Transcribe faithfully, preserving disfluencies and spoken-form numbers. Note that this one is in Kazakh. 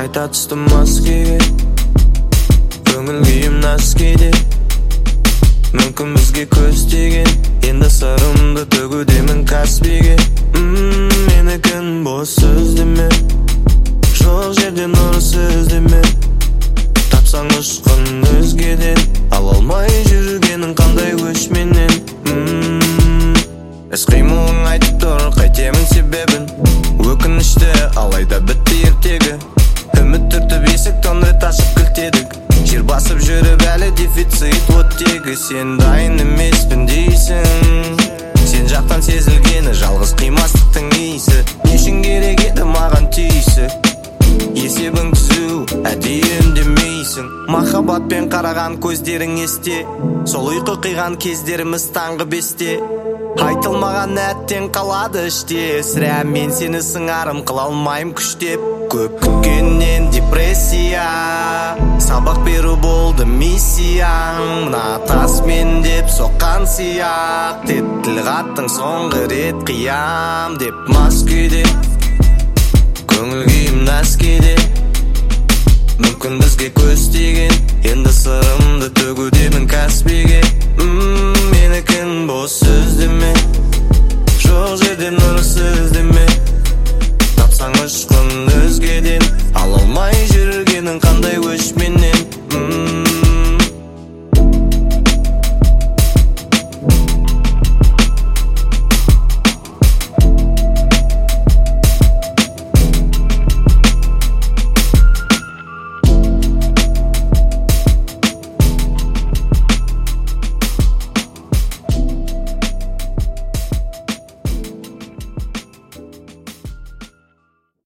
қайта түстім маскеге, көңіл күйім наскейде. Мүмкін бізге көз тиген, енді сырымды төгудемін Каспийге. Ммм, менікін бос сөз деме, жоқ жерден ұрыс іздеме. Тапсаң ұшқын өзгеден, ала алмай жүргенің қандай өшменен. Ммм, іс-қимылың айтып тұр, қайтемін себебін. Өкінішті, алайда бітті ертегі. Үміт түртіп есік тоңдырып ашып кілтедік. Жер басып жүріп әлі дефицит оттегі. Сен дайын емеспін дейсің, сен жақтан сезілгені жалғыз қимастықтың иісі. Не үшін керек еді маған түйсік, есебің түзу, әдейі үндемейсің. Махаббатпен қараған көздерің есте, сол ұйқы қиған кездеріміз таңғы бесте. Айтылмаған әттен қалады іште, сірә мен сені сыңарым қыла алмайым күштеп. Көп күткеннен депрессия, сабақ беру болды миссияң. Мына тас мен деп соққан сияқ, деп тіл қаттың соңғы рет қиям деп. Мас күйде, көңіл күйім наскейде. Мүмкін бізге көз тиген, енді сырымды төгудемін Каспийге. Ммм, менікін бос сөз деме, жоқ жерден ұрыс